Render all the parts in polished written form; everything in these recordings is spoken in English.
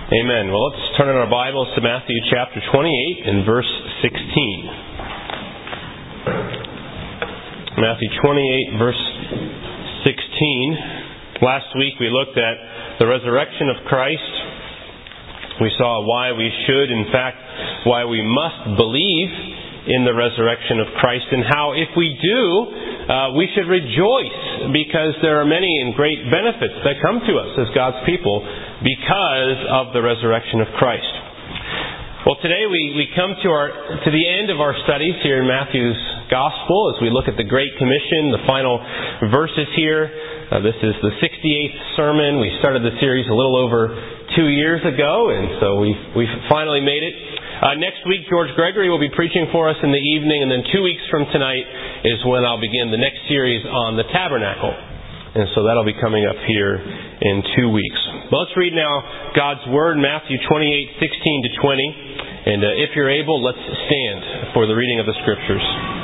Amen. Well, let's turn in our Bibles to Matthew chapter 28 and verse 16. Matthew 28, verse 16. Last week we looked at the resurrection of Christ. We saw why we should, in fact, why we must believe in the resurrection of Christ, and how if we do, we should rejoice because there are many and great benefits that come to us as God's people because of the resurrection of Christ. Well, today we come to the end of our studies here in Matthew's Gospel as we look at the Great Commission, the final verses here. This is the 68th sermon. We started the series a little over 2 years ago, and so we've finally made it. Next week, George Gregory will be preaching for us in the evening, and then 2 weeks from tonight is when I'll begin the next series on the tabernacle. And so that'll be coming up here in 2 weeks. Well, let's read now God's Word, Matthew 28, 16 to 20. And if you're able, let's stand for the reading of the Scriptures.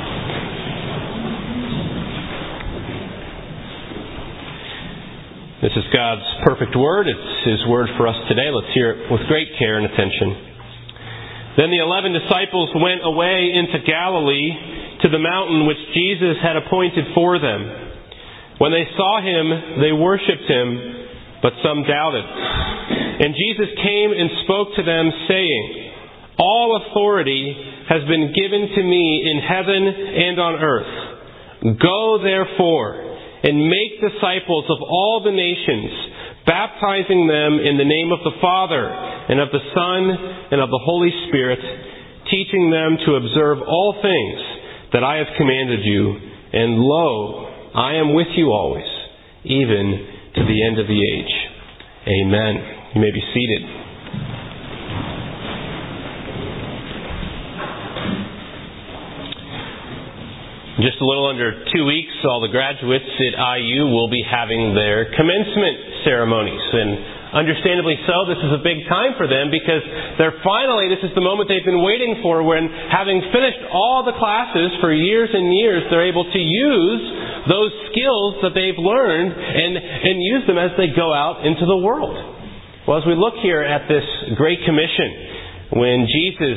This is God's perfect Word. It's His Word for us today. Let's hear it with great care and attention. Then the 11 disciples went away into Galilee to the mountain which Jesus had appointed for them. When they saw Him, they worshipped Him, but some doubted. And Jesus came and spoke to them, saying, "All authority has been given to me in heaven and on earth. Go therefore and make disciples of all the nations, baptizing them in the name of the Father and of the Son and of the Holy Spirit, teaching them to observe all things that I have commanded you. And lo, I am with you always, even to the end of the age." Amen. You may be seated. In just a little under 2 weeks, all the graduates at IU will be having their commencement ceremonies. And understandably so, this is a big time for them because this is the moment they've been waiting for, when, having finished all the classes for years and years, they're able to use those skills that they've learned and use them as they go out into the world. Well, as we look here at this Great Commission, when Jesus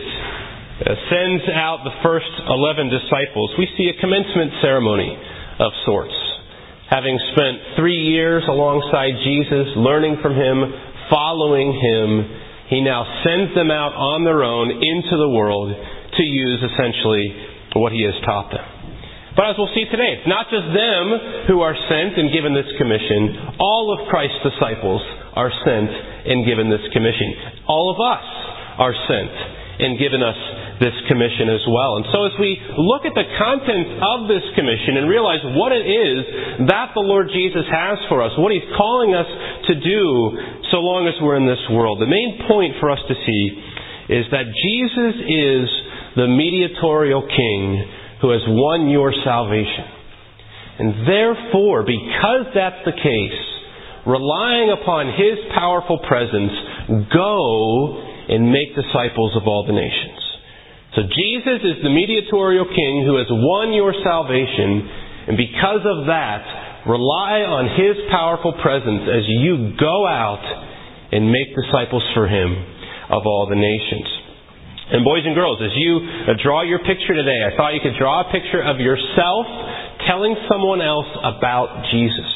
sends out the first 11 disciples, we see a commencement ceremony of sorts. Having spent 3 years alongside Jesus, learning from Him, following Him, He now sends them out on their own into the world to use essentially what He has taught them. But as we'll see today, it's not just them who are sent and given this commission. All of Christ's disciples are sent and given this commission. All of us are sent and given us this commission as well. And so as we look at the contents of this commission and realize what it is that the Lord Jesus has for us, what He's calling us to do so long as we're in this world, the main point for us to see is that Jesus is the mediatorial King who has won your salvation. And therefore, because that's the case, relying upon His powerful presence, go and make disciples of all the nations. So Jesus is the mediatorial King who has won your salvation, and because of that, rely on His powerful presence as you go out and make disciples for Him of all the nations. And boys and girls, as you draw your picture today, I thought you could draw a picture of yourself telling someone else about Jesus.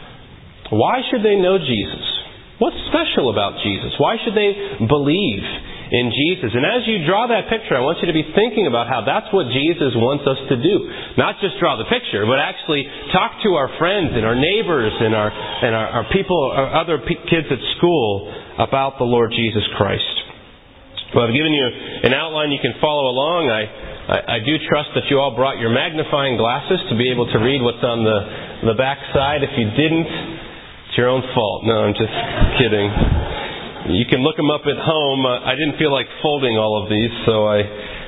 Why should they know Jesus? What's special about Jesus? Why should they believe in Jesus? And as you draw that picture, I want you to be thinking about how that's what Jesus wants us to do. Not just draw the picture, but actually talk to our friends and our neighbors and our people, our other kids at school about the Lord Jesus Christ. Well, I've given you an outline you can follow along. I do trust that you all brought your magnifying glasses to be able to read what's on the back side. If you didn't, it's your own fault. No, I'm just kidding. You can look them up at home. I didn't feel like folding all of these, so I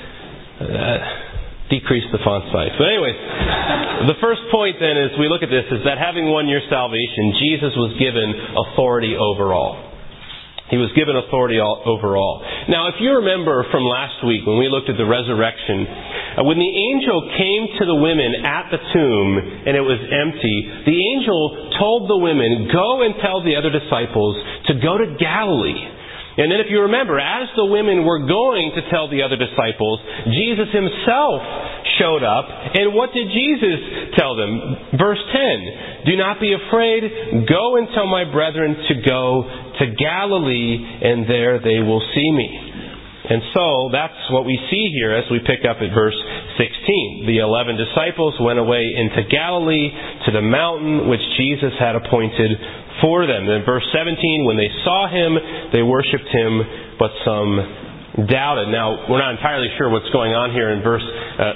decreased the font size. But anyways, the first point then as we look at this is that having won your salvation, Jesus was given authority over all. He was given authority over all. Now, if you remember from last week when we looked at the resurrection, when the angel came to the women at the tomb and it was empty, the angel told the women, "Go and tell the other disciples to go to Galilee. And then if you remember, as the women were going to tell the other disciples, Jesus himself showed up. And what did Jesus tell them? Verse 10, "Do not be afraid. Go and tell my brethren to go to Galilee, and there they will see me." And so that's what we see here as we pick up at verse 16. The 11 disciples went away into Galilee to the mountain which Jesus had appointed for them. Then verse 17, when they saw him, they worshipped him, but some doubted. Now, we're not entirely sure what's going on here in verse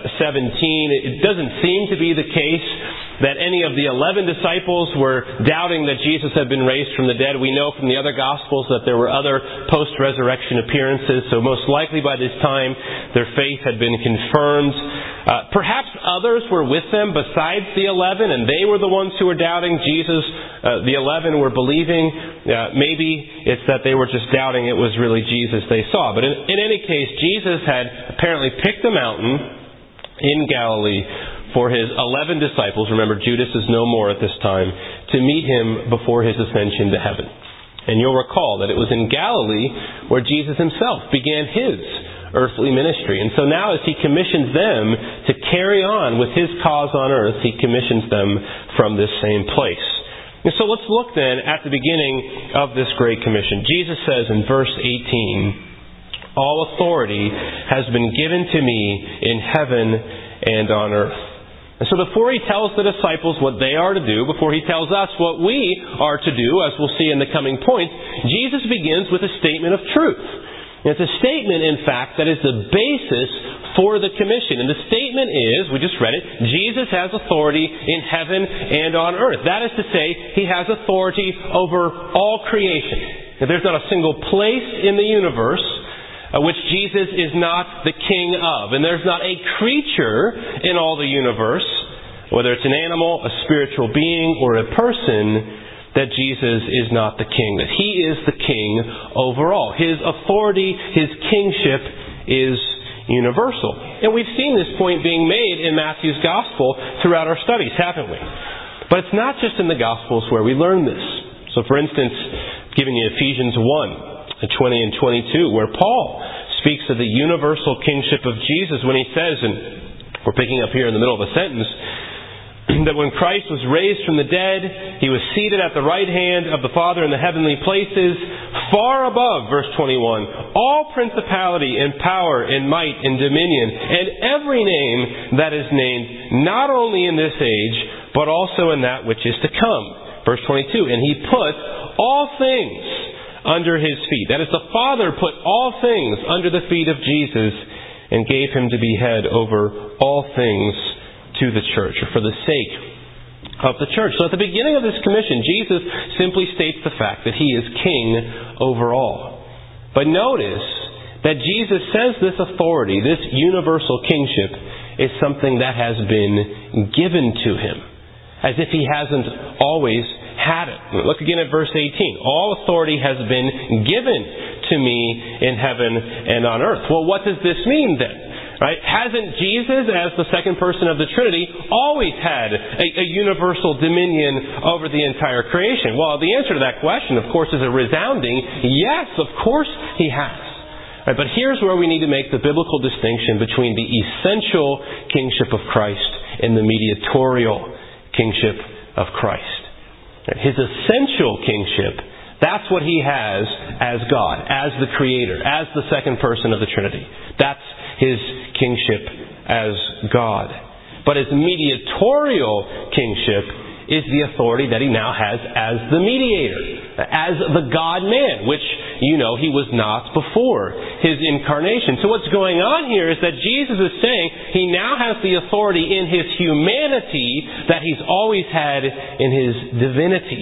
17. It doesn't seem to be the case that any of the 11 disciples were doubting that Jesus had been raised from the dead. We know from the other Gospels that there were other post-resurrection appearances, so most likely by this time their faith had been confirmed. Perhaps others were with them besides the 11, and they were the ones who were doubting. The 11 were believing. Maybe it's that they were just doubting it was really Jesus they saw. But in any case, Jesus had apparently picked a mountain in Galilee for his 11 disciples, remember Judas is no more at this time, to meet him before his ascension to heaven. And you'll recall that it was in Galilee where Jesus himself began his earthly ministry. And so now as he commissions them to carry on with his cause on earth, he commissions them from this same place. And so let's look then at the beginning of this Great Commission. Jesus says in verse 18, "All authority has been given to me in heaven and on earth." And so before he tells the disciples what they are to do, before he tells us what we are to do, as we'll see in the coming points, Jesus begins with a statement of truth. And it's a statement, in fact, that is the basis for the commission. And the statement is, we just read it, Jesus has authority in heaven and on earth. That is to say, he has authority over all creation. Now, there's not a single place in the universe which Jesus is not the king of. And there's not a creature in all the universe, whether it's an animal, a spiritual being, or a person, that Jesus is not the king. That he is the king over all. His authority, his kingship is universal. And we've seen this point being made in Matthew's gospel throughout our studies, haven't we? But it's not just in the gospels where we learn this. So for instance, giving you Ephesians 1:20 and 22, where Paul speaks of the universal kingship of Jesus when he says, and we're picking up here in the middle of a sentence, that when Christ was raised from the dead, he was seated at the right hand of the Father in the heavenly places, far above, verse 21, all principality and power and might and dominion, and every name that is named, not only in this age, but also in that which is to come. Verse 22, and he put all things under his feet. That is, the Father put all things under the feet of Jesus and gave him to be head over all things to the church, or for the sake of the church. So at the beginning of this commission, Jesus simply states the fact that he is king over all. But notice that Jesus says this authority, this universal kingship, is something that has been given to him, as if he hasn't always had it. Look again at verse 18. All authority has been given to me in heaven and on earth. Well, what does this mean then? Right? Hasn't Jesus, as the second person of the Trinity, always had a universal dominion over the entire creation? Well, the answer to that question, of course, is a resounding yes, of course he has. Right, but here's where we need to make the biblical distinction between the essential kingship of Christ and the mediatorial kingship of Christ. Right, his essential kingship, that's what he has as God, as the Creator, as the second person of the Trinity. That's his kingship as God. But his mediatorial kingship is the authority that he now has as the mediator, as the God-man, which, you know, he was not before his incarnation. So what's going on here is that Jesus is saying he now has the authority in his humanity that he's always had in his divinity.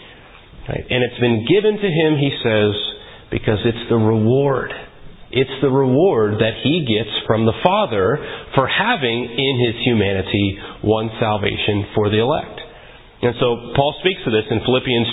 Right? And it's been given to him, he says, because it's the reward. It's the reward that he gets from the Father for having in his humanity won salvation for the elect. And so Paul speaks of this in Philippians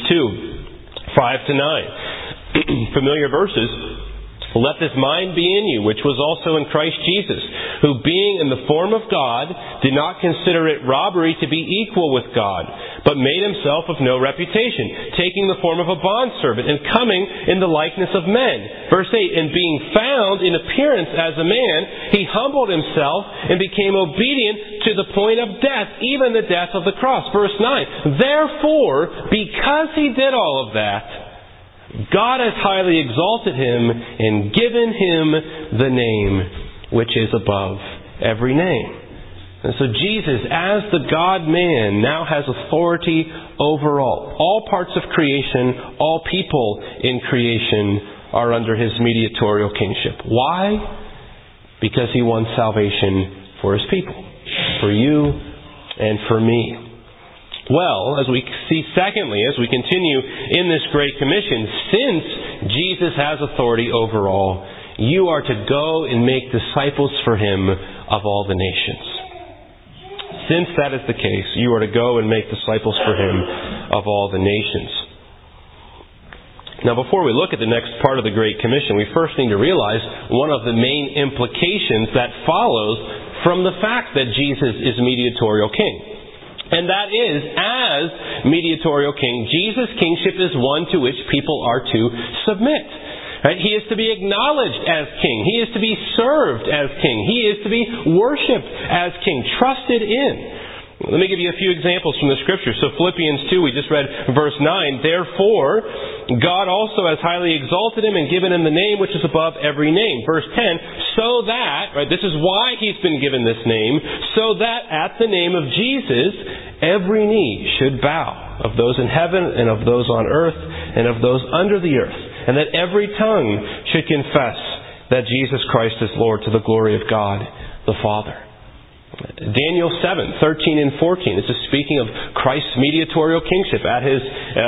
2:5-9. Familiar verses. Let this mind be in you, which was also in Christ Jesus, who being in the form of God did not consider it robbery to be equal with God, but made himself of no reputation, taking the form of a bondservant and coming in the likeness of men. Verse 8, and being found in appearance as a man, he humbled himself and became obedient to the point of death, even the death of the cross. Verse 9, therefore, because he did all of that, God has highly exalted him and given him the name which is above every name. And so Jesus, as the God-man, now has authority over all parts of creation, all people in creation are under his mediatorial kingship. Why? Because he won salvation for his people, for you and for me. Well, as we see secondly, as we continue in this Great Commission, since Jesus has authority over all, you are to go and make disciples for him of all the nations. Since that is the case, you are to go and make disciples for him of all the nations. Now, before we look at the next part of the Great Commission, we first need to realize one of the main implications that follows from the fact that Jesus is mediatorial king. And that is, as mediatorial king, Jesus' kingship is one to which people are to submit. Right? He is to be acknowledged as king. He is to be served as king. He is to be worshipped as king, trusted in. Let me give you a few examples from the Scripture. So Philippians 2, we just read verse 9. Therefore, God also has highly exalted him and given him the name which is above every name. Verse 10, so that, right, this is why he's been given this name, so that at the name of Jesus, every knee should bow, of those in heaven and of those on earth and of those under the earth, and that every tongue should confess that Jesus Christ is Lord, to the glory of God the Father. Daniel 7, 13 and 14. This is speaking of Christ's mediatorial kingship at his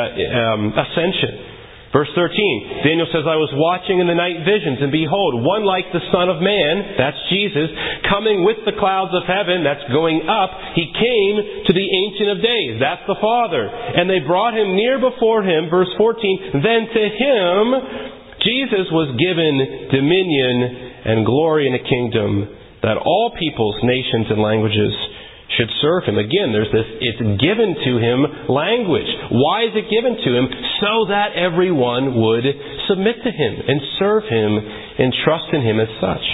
ascension. Verse 13, Daniel says, I was watching in the night visions, and behold, one like the Son of Man, that's Jesus, coming with the clouds of heaven, that's going up. He came to the Ancient of Days, that's the Father. And they brought him near before him, verse 14, then to him, Jesus was given dominion and glory in a kingdom, that all peoples, nations, and languages should serve him. Again, there's this, it's given to him language. Why is it given to him? So that everyone would submit to him and serve him and trust in him as such.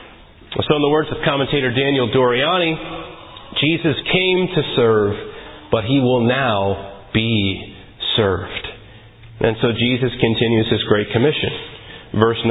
So in the words of commentator Daniel Doriani, Jesus came to serve, but he will now be served. And so Jesus continues his Great Commission. Verse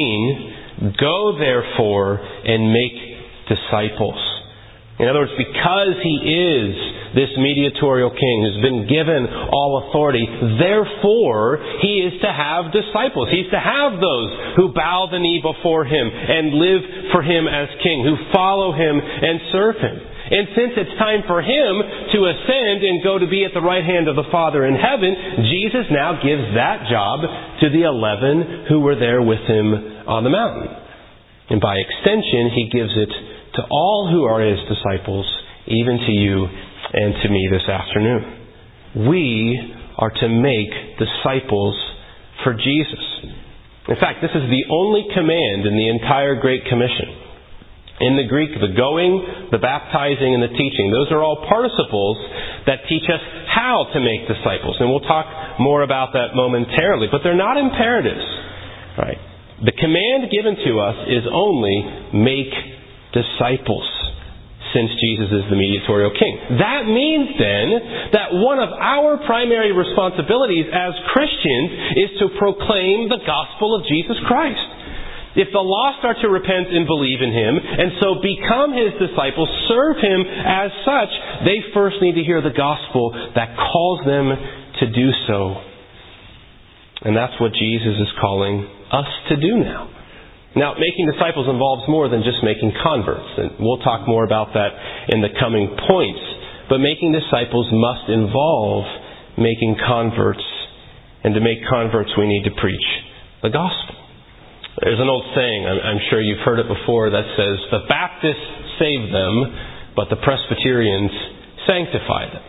19, go therefore and make disciples. In other words, because he is this mediatorial king who's been given all authority, therefore he is to have disciples. He's to have those who bow the knee before him and live for him as king, who follow him and serve him. And since it's time for him to ascend and go to be at the right hand of the Father in heaven, Jesus now gives that job to the 11 who were there with him on the mountain. And by extension, he gives it to all who are his disciples, even to you and to me this afternoon. We are to make disciples for Jesus. In fact, this is the only command in the entire Great Commission. In the Greek, the going, the baptizing, and the teaching, those are all participles that teach us how to make disciples. And we'll talk more about that momentarily. But they're not imperatives. Right? The command given to us is only make disciples, since Jesus is the mediatorial king. That means then that one of our primary responsibilities as Christians is to proclaim the gospel of Jesus Christ. If the lost are to repent and believe in him, and so become his disciples, serve him as such, they first need to hear the gospel that calls them to do so. And that's what Jesus is calling us to do now. Now, making disciples involves more than just making converts, and we'll talk more about that in the coming points. But making disciples must involve making converts, and to make converts we need to preach the gospel. There's an old saying, I'm sure you've heard it before, that says, the Baptists save them, but the Presbyterians sanctify them.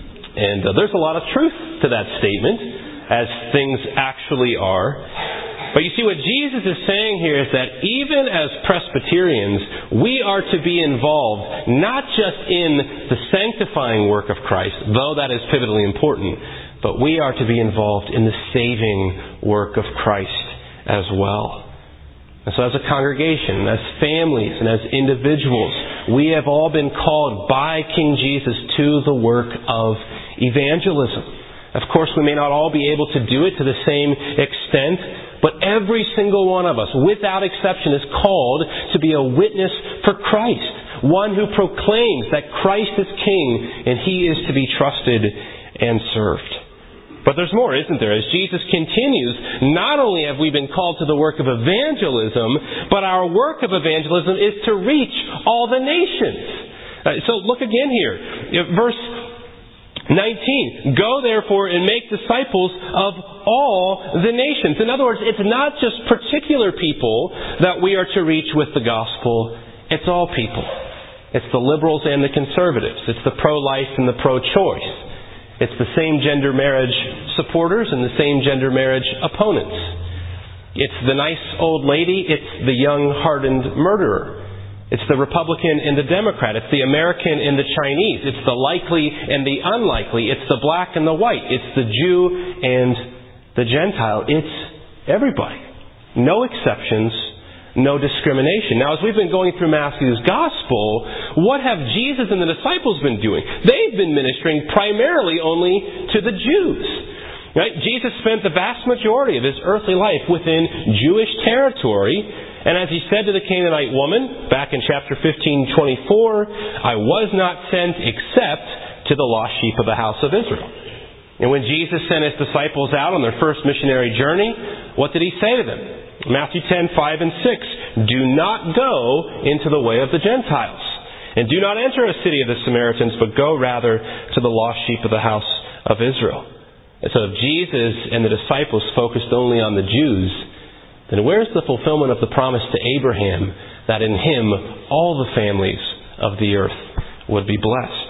And there's a lot of truth to that statement, as things actually are. But you see, what Jesus is saying here is that even as Presbyterians, we are to be involved not just in the sanctifying work of Christ, though that is pivotally important, but we are to be involved in the saving work of Christ as well. And so as a congregation, as families, and as individuals, we have all been called by King Jesus to the work of evangelism. Of course, we may not all be able to do it to the same extent, but every single one of us, without exception, is called to be a witness for Christ. One who proclaims that Christ is King and He is to be trusted and served. But there's more, isn't there? As Jesus continues, not only have we been called to the work of evangelism, but our work of evangelism is to reach all the nations. So look again here. Verse 19. Go therefore and make disciples of all the nations. In other words, it's not just particular people that we are to reach with the gospel. It's all people. It's the liberals and the conservatives. It's the pro-life and the pro-choice. It's the same-gender marriage supporters and the same-gender marriage opponents. It's the nice old lady. It's the young, hardened murderer. It's the Republican and the Democrat. It's the American and the Chinese. It's the likely and the unlikely. It's the black and the white. It's the Jew and the Gentile. It's everybody. No exceptions. No discrimination. Now, as we've been going through Matthew's Gospel, what have Jesus and the disciples been doing? They've been ministering primarily only to the Jews. Right? Jesus spent the vast majority of His earthly life within Jewish territory. And as He said to the Canaanite woman, back in chapter 15:24, I was not sent except to the lost sheep of the house of Israel. And when Jesus sent His disciples out on their first missionary journey, what did He say to them? Matthew 10:5 and 6. Do not go into the way of the Gentiles. And do not enter a city of the Samaritans, but go rather to the lost sheep of the house of Israel. And so if Jesus and the disciples focused only on the Jews, then where's the fulfillment of the promise to Abraham that in him all the families of the earth would be blessed?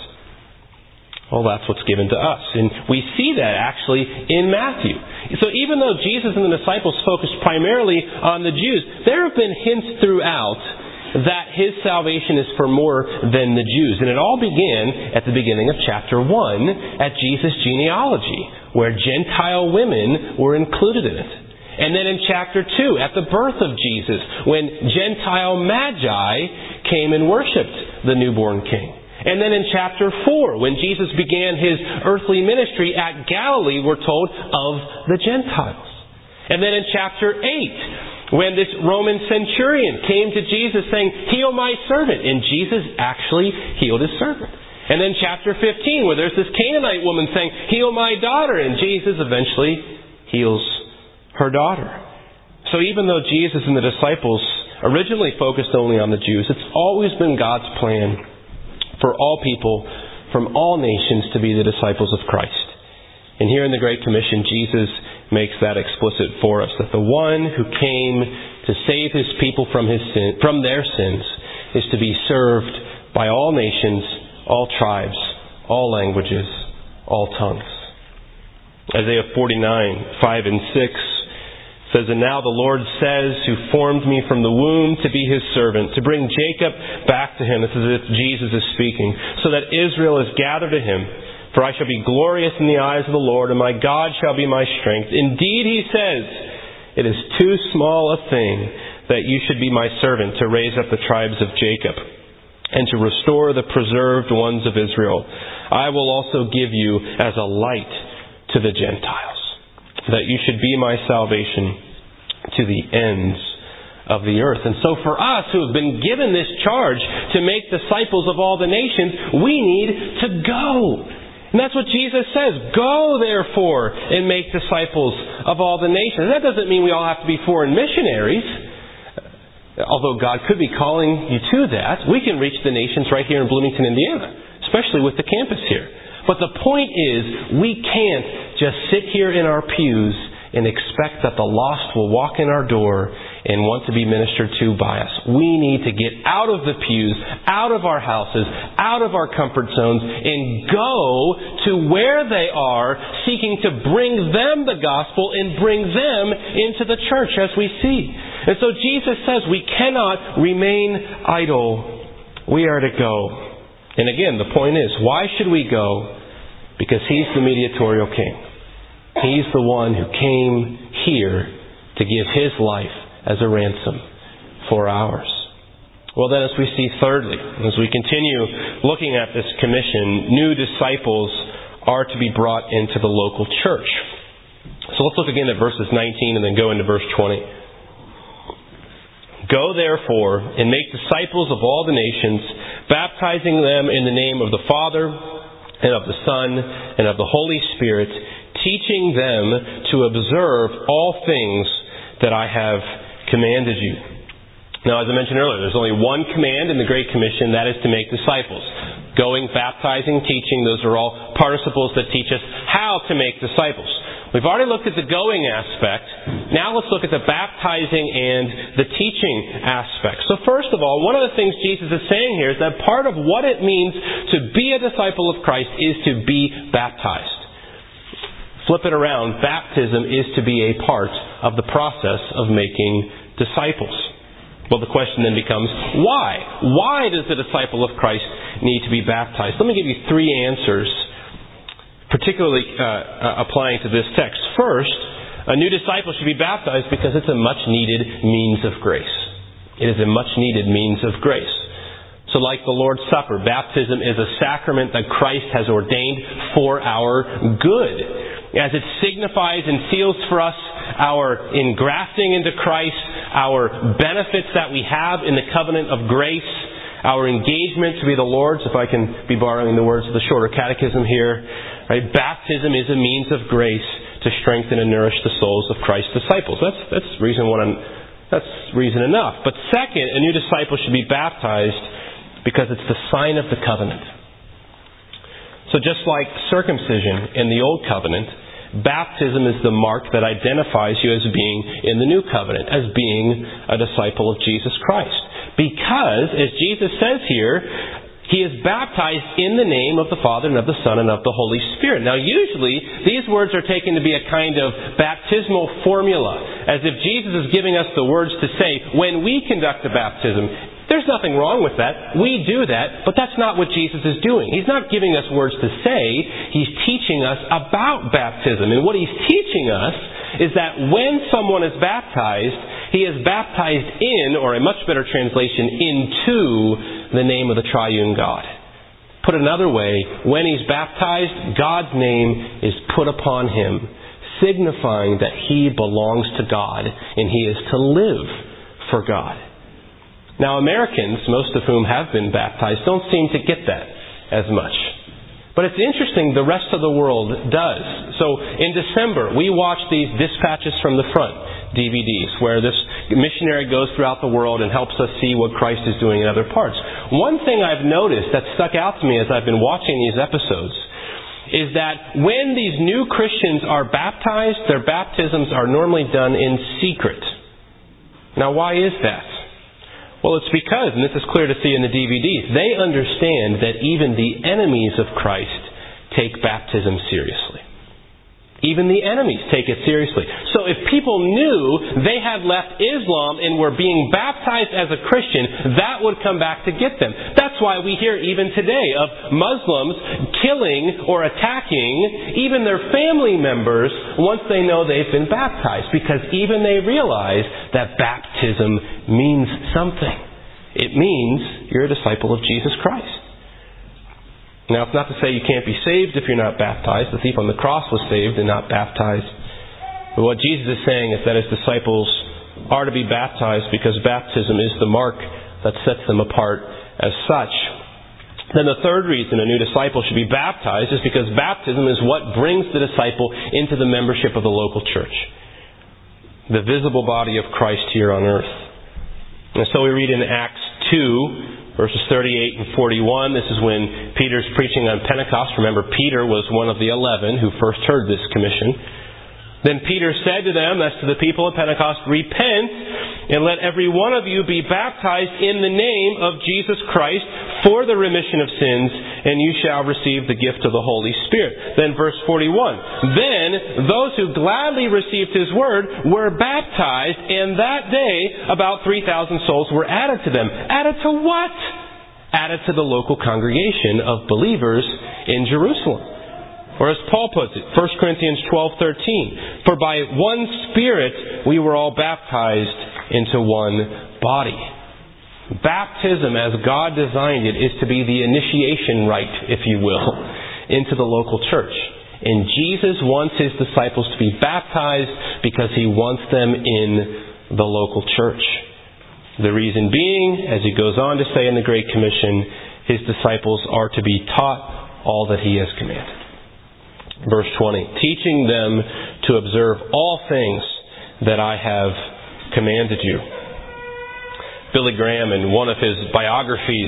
Well, that's what's given to us. And we see that actually in Matthew. So even though Jesus and the disciples focused primarily on the Jews, there have been hints throughout that His salvation is for more than the Jews. And it all began at the beginning of chapter 1 at Jesus' genealogy, where Gentile women were included in it. And then in chapter 2, at the birth of Jesus, when Gentile magi came and worshipped the newborn King. And then in chapter 4, when Jesus began His earthly ministry at Galilee, we're told, of the Gentiles. And then in chapter 8, when this Roman centurion came to Jesus saying, heal my servant. And Jesus actually healed his servant. And then chapter 15, where there's this Canaanite woman saying, heal my daughter. And Jesus eventually heals her daughter. So even though Jesus and the disciples originally focused only on the Jews, it's always been God's plan for all people from all nations to be the disciples of Christ. And here in the Great Commission, Jesus makes that explicit for us, that the one who came to save His people from their sins is to be served by all nations, all tribes, all languages, all tongues. Isaiah 49:5 and 6 says, and now the Lord says, who formed me from the womb to be His servant, to bring Jacob back to Him. This is as if Jesus is speaking. So that Israel is gathered to Him. For I shall be glorious in the eyes of the Lord, and my God shall be my strength. Indeed, He says, it is too small a thing that you should be my servant to raise up the tribes of Jacob and to restore the preserved ones of Israel. I will also give you as a light to the Gentiles, that you should be my salvation to the ends of the earth. And so for us who have been given this charge to make disciples of all the nations, we need to go. And that's what Jesus says. Go, therefore, and make disciples of all the nations. That doesn't mean we all have to be foreign missionaries. Although God could be calling you to that. We can reach the nations right here in Bloomington, Indiana, especially with the campus here. But the point is, we can't just sit here in our pews and expect that the lost will walk in our door and want to be ministered to by us. We need to get out of the pews, out of our houses, out of our comfort zones, and go to where they are, seeking to bring them the gospel and bring them into the church, as we see. And so Jesus says we cannot remain idle. We are to go. And again, the point is, why should we go? Because He's the mediatorial King. He's the one who came here to give His life as a ransom for ours. Well then, as we see thirdly, as we continue looking at this commission, new disciples are to be brought into the local church. So let's look again at verses 19 and then go into verse 20. Go therefore and make disciples of all the nations, baptizing them in the name of the Father and of the Son and of the Holy Spirit, teaching them to observe all things that I have commanded you. Now, as I mentioned earlier, there's only one command in the Great Commission, that is to make disciples. Going, baptizing, teaching, those are all participles that teach us how to make disciples. We've already looked at the going aspect. Now let's look at the baptizing and the teaching aspect. So first of all, one of the things Jesus is saying here is that part of what it means to be a disciple of Christ is to be baptized. Flip it around, baptism is to be a part of the process of making disciples. Well, the question then becomes, why? Why does the disciple of Christ need to be baptized? Let me give you three answers, particularly applying to this text. First, a new disciple should be baptized because it's a much-needed means of grace. It is a much-needed means of grace. So like the Lord's Supper, baptism is a sacrament that Christ has ordained for our good. As it signifies and seals for us our engrafting into Christ, our benefits that we have in the covenant of grace, our engagement to be the Lord's, if I can be borrowing the words of the Shorter Catechism here. Right? Baptism is a means of grace to strengthen and nourish the souls of Christ's disciples. That's reason one. That's reason enough. But second, a new disciple should be baptized because it's the sign of the covenant. So just like circumcision in the Old Covenant, baptism is the mark that identifies you as being in the New Covenant, as being a disciple of Jesus Christ. Because, as Jesus says here, He is baptized in the name of the Father and of the Son and of the Holy Spirit. Now usually, these words are taken to be a kind of baptismal formula, as if Jesus is giving us the words to say when we conduct a baptism. There's nothing wrong with that. We do that, but that's not what Jesus is doing. He's not giving us words to say. He's teaching us about baptism. And what He's teaching us is that when someone is baptized, he is baptized in, or a much better translation, into the name of the triune God. Put another way, when he's baptized, God's name is put upon him, signifying that he belongs to God and he is to live for God. Now, Americans, most of whom have been baptized, don't seem to get that as much. But it's interesting, the rest of the world does. So, in December, we watch these Dispatches from the Front DVDs, where this missionary goes throughout the world and helps us see what Christ is doing in other parts. One thing I've noticed that stuck out to me as I've been watching these episodes is that when these new Christians are baptized, their baptisms are normally done in secret. Now, why is that? Well, it's because, and this is clear to see in the DVDs, they understand that even the enemies of Christ take baptism seriously. Even the enemies take it seriously. So if people knew they had left Islam and were being baptized as a Christian, that would come back to get them. That's why we hear even today of Muslims killing or attacking even their family members once they know they've been baptized, because even they realize that baptism means something. It means you're a disciple of Jesus Christ. Now, it's not to say you can't be saved if you're not baptized. The thief on the cross was saved and not baptized. But what Jesus is saying is that his disciples are to be baptized because baptism is the mark that sets them apart as such. Then the third reason a new disciple should be baptized is because baptism is what brings the disciple into the membership of the local church, the visible body of Christ here on earth. And so we read in Acts 2, verses 38 and 41, this is when Peter's preaching on Pentecost. Remember, Peter was one of the 11 who first heard this commission. Then Peter said to them, that's to the people at Pentecost, "Repent And let every one of you be baptized in the name of Jesus Christ for the remission of sins, and you shall receive the gift of the Holy Spirit. Then verse 41. Then those who gladly received His word were baptized, and that day about 3,000 souls were added to them. Added to what? Added to the local congregation of believers in Jerusalem. Or as Paul puts it, 1 Corinthians 12:13, for by one Spirit we were all baptized into one body. Baptism, as God designed it, is to be the initiation rite, if you will, into the local church. And Jesus wants His disciples to be baptized because He wants them in the local church. The reason being, as He goes on to say in the Great Commission, His disciples are to be taught all that He has commanded. Verse 20, teaching them to observe all things that I have commanded you. Billy Graham, in one of his biographies,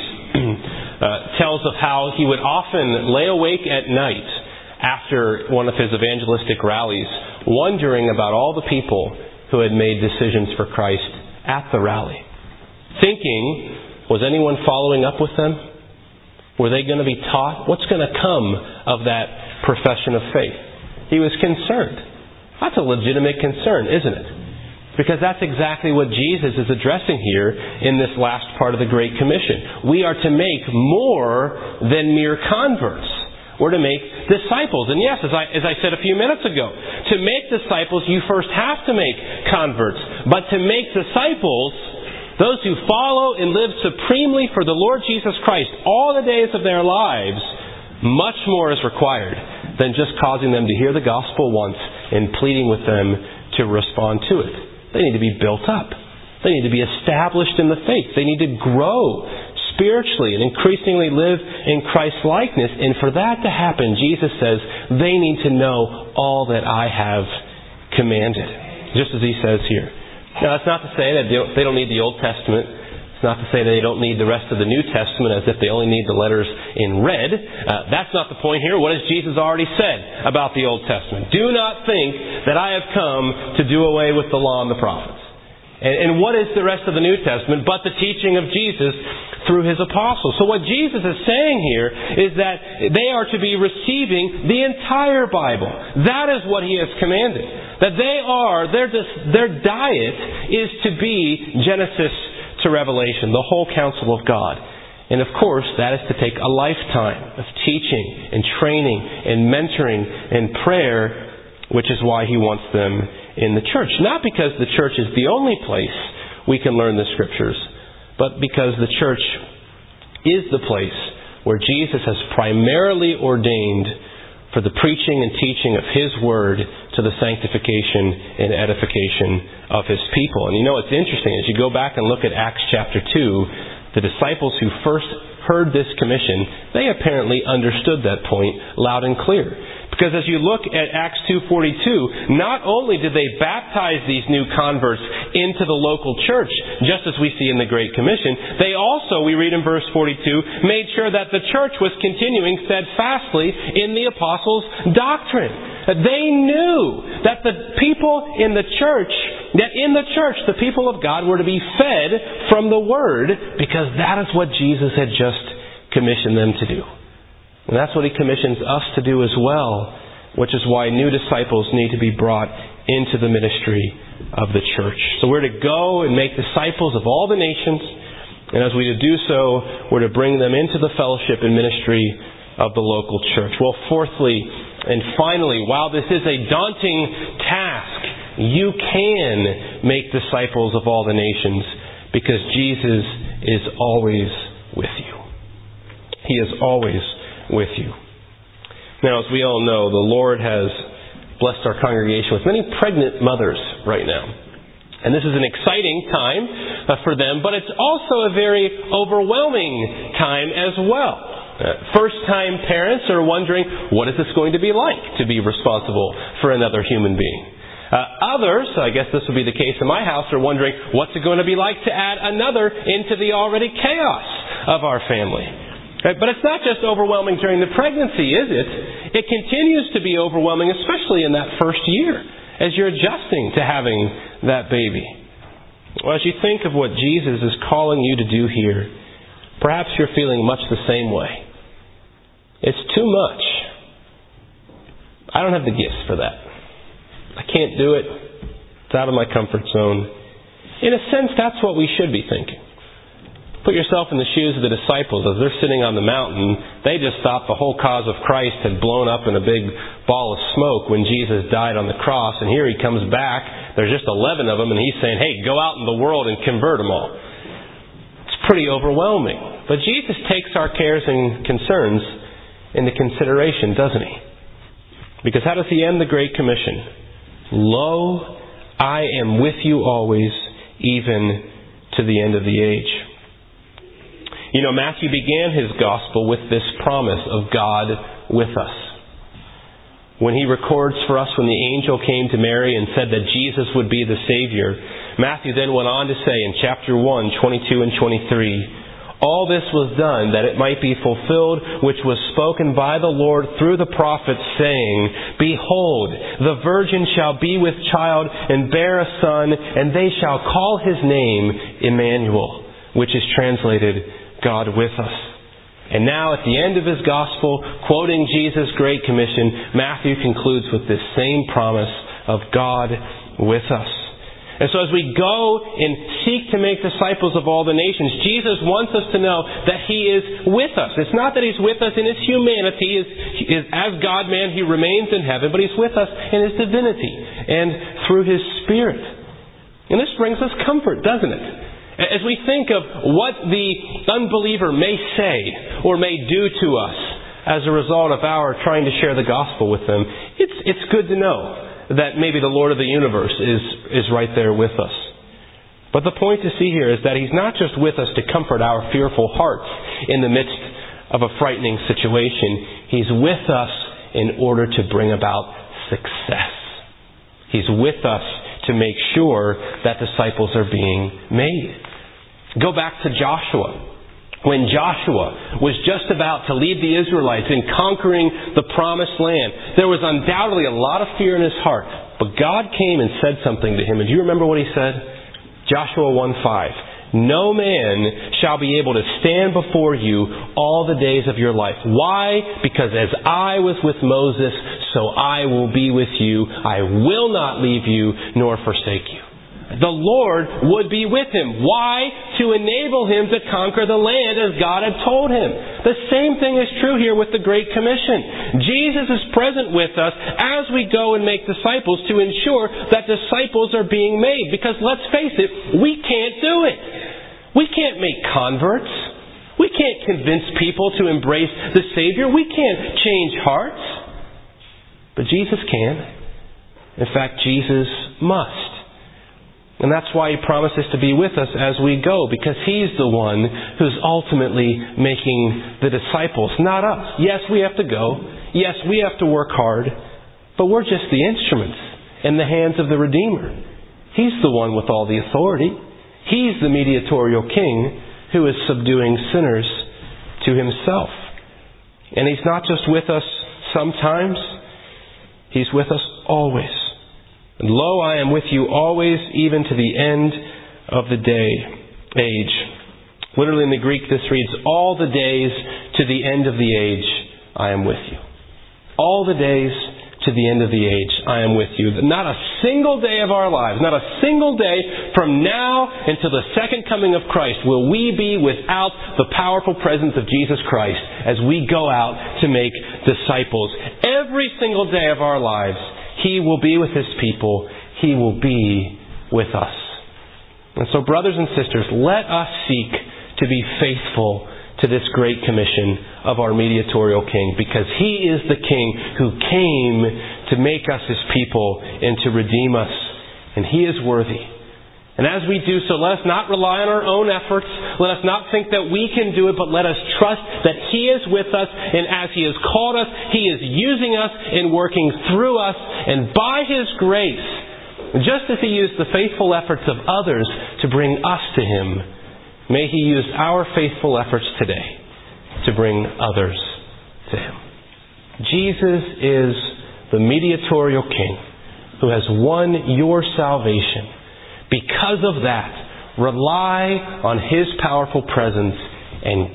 tells of how he would often lay awake at night after one of his evangelistic rallies, wondering about all the people who had made decisions for Christ at the rally. Thinking, was anyone following up with them? Were they going to be taught? What's going to come of that profession of faith? He was concerned. That's a legitimate concern, isn't it? Because that's exactly what Jesus is addressing here in this last part of the Great Commission. We are to make more than mere converts. We're to make disciples. And yes, as I said a few minutes ago, to make disciples, you first have to make converts. But to make disciples, those who follow and live supremely for the Lord Jesus Christ all the days of their lives, much more is required than just causing them to hear the gospel once and pleading with them to respond to it. They need to be built up. They need to be established in the faith. They need to grow spiritually and increasingly live in Christ's likeness. And for that to happen, Jesus says, they need to know all that I have commanded. Just as He says here. Now, that's not to say that they don't need the Old Testament. It's not to say that they don't need the rest of the New Testament as if they only need the letters in red. That's not the point here. What has Jesus already said about the Old Testament? Do not think that I have come to do away with the law and the prophets. And what is the rest of the New Testament but the teaching of Jesus through His apostles? So what Jesus is saying here is that they are to be receiving the entire Bible. That is what He has commanded. That their diet is to be Genesis to Revelation, the whole counsel of God. And of course, that is to take a lifetime of teaching and training and mentoring and prayer, which is why He wants them in the church. Not because the church is the only place we can learn the Scriptures, but because the church is the place where Jesus has primarily ordained for the preaching and teaching of His Word to the sanctification and edification of His people. And you know, it's interesting, as you go back and look at Acts chapter 2, the disciples who first heard this commission, they apparently understood that point loud and clear. Because as you look at Acts 2:42, not only did they baptize these new converts into the local church, just as we see in the Great Commission, they also, we read in verse 42, made sure that the church was continuing steadfastly in the apostles' doctrine. They knew that the people in the church, the people of God were to be fed from the Word, because that is what Jesus had just commissioned them to do. And that's what He commissions us to do as well, which is why new disciples need to be brought into the ministry of the church. So we're to go and make disciples of all the nations, and as we do so, we're to bring them into the fellowship and ministry of the local church. Well, fourthly and finally, while this is a daunting task, you can make disciples of all the nations because Jesus is always with you. He is always with you. Now, as we all know, the Lord has blessed our congregation with many pregnant mothers right now. And this is an exciting time for them, but it's also a very overwhelming time as well. First-time parents are wondering, what is this going to be like to be responsible for another human being? Others, I guess this will be the case in my house, are wondering, what's it going to be like to add another into the already chaos of our family? But it's not just overwhelming during the pregnancy, is it? It continues to be overwhelming, especially in that first year, as you're adjusting to having that baby. Well, as you think of what Jesus is calling you to do here, perhaps you're feeling much the same way. It's too much. I don't have the gifts for that. I can't do it. It's out of my comfort zone. In a sense, that's what we should be thinking. Put yourself in the shoes of the disciples as they're sitting on the mountain. They just thought the whole cause of Christ had blown up in a big ball of smoke when Jesus died on the cross. And here he comes back. There's just 11 of them, and he's saying, hey, go out in the world and convert them all. It's pretty overwhelming. But Jesus takes our cares and concerns into consideration, doesn't he? Because how does he end the Great Commission? Lo, I am with you always, even to the end of the age. You know, Matthew began his gospel with this promise of God with us. When he records for us when the angel came to Mary and said that Jesus would be the Savior, Matthew then went on to say in chapter 1, 22 and 23, all this was done that it might be fulfilled which was spoken by the Lord through the prophets, saying, Behold, the virgin shall be with child and bear a son, and they shall call his name Emmanuel, which is translated God with us. And now at the end of his gospel, quoting Jesus' Great Commission, Matthew concludes with this same promise of God with us. And so as we go and seek to make disciples of all the nations, Jesus wants us to know that he is with us. It's not that he's with us in his humanity. As God-man, he remains in heaven, but he's with us in his divinity and through his Spirit. And this brings us comfort, doesn't it? As we think of what the unbeliever may say or may do to us as a result of our trying to share the gospel with them, it's good to know that maybe the Lord of the universe is right there with us. But the point to see here is that he's not just with us to comfort our fearful hearts in the midst of a frightening situation. He's with us in order to bring about success. He's with us to make sure that disciples are being made. Go back to Joshua. When Joshua was just about to lead the Israelites in conquering the promised land, there was undoubtedly a lot of fear in his heart. But God came and said something to him. And do you remember what he said? Joshua 1:5. No man shall be able to stand before you all the days of your life. Why? Because as I was with Moses, so I will be with you. I will not leave you nor forsake you. The Lord would be with him. Why? To enable him to conquer the land as God had told him. The same thing is true here with the Great Commission. Jesus is present with us as we go and make disciples to ensure that disciples are being made. Because let's face it, we can't do it. We can't make converts. We can't convince people to embrace the Savior. We can't change hearts. But Jesus can. In fact, Jesus must. And that's why he promises to be with us as we go, because he's the one who's ultimately making the disciples, not us. Yes, we have to go. Yes, we have to work hard. But we're just the instruments in the hands of the Redeemer. He's the one with all the authority. He's the mediatorial king who is subduing sinners to himself. And he's not just with us sometimes. He's with us always. And lo, I am with you always, even to the end of the age. Literally in the Greek this reads, all the days to the end of the age, I am with you. All the days to the end of the age, I am with you. Not a single day of our lives, not a single day from now until the second coming of Christ will we be without the powerful presence of Jesus Christ as we go out to make disciples. Every single day of our lives, he will be with his people. He will be with us. And so, brothers and sisters, let us seek to be faithful to this great commission of our mediatorial King, because he is the King who came to make us his people and to redeem us. And he is worthy. And as we do so, let us not rely on our own efforts. Let us not think that we can do it, but let us trust that he is with us. And as he has called us, he is using us and working through us. And by his grace, just as he used the faithful efforts of others to bring us to him, may he use our faithful efforts today to bring others to him. Jesus is the mediatorial King who has won your salvation. Because of that, Rely on His powerful presence and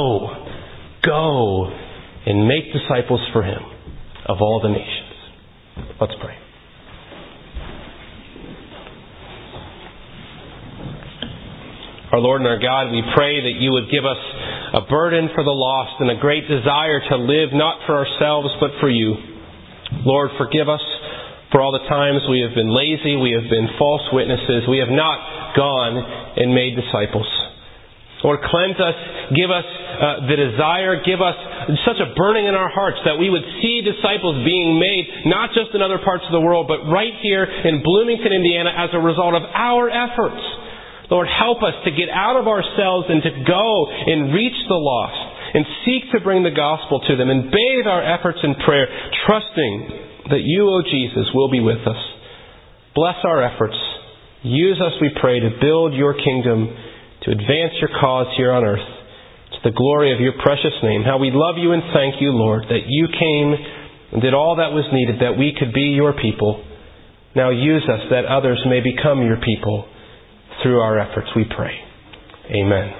go and make disciples for Him of all the nations. Let's pray. Our Lord and our God, we pray that You would give us a burden for the lost and a great desire to live not for ourselves but for You. Lord, forgive us for all the times we have been lazy, we have been false witnesses, we have not gone and made disciples. Lord, cleanse us, give us the desire, give us such a burning in our hearts that we would see disciples being made, not just in other parts of the world, but right here in Bloomington, Indiana, as a result of our efforts. Lord, help us to get out of ourselves and to go and reach the lost and seek to bring the gospel to them and bathe our efforts in prayer, trusting that You, O Jesus, will be with us. Bless our efforts. Use us, we pray, to build Your kingdom, to advance Your cause here on earth, to the glory of Your precious name. How we love You and thank You, Lord, that You came and did all that was needed, that we could be Your people. Now use us that others may become Your people. Through our efforts, we pray. Amen.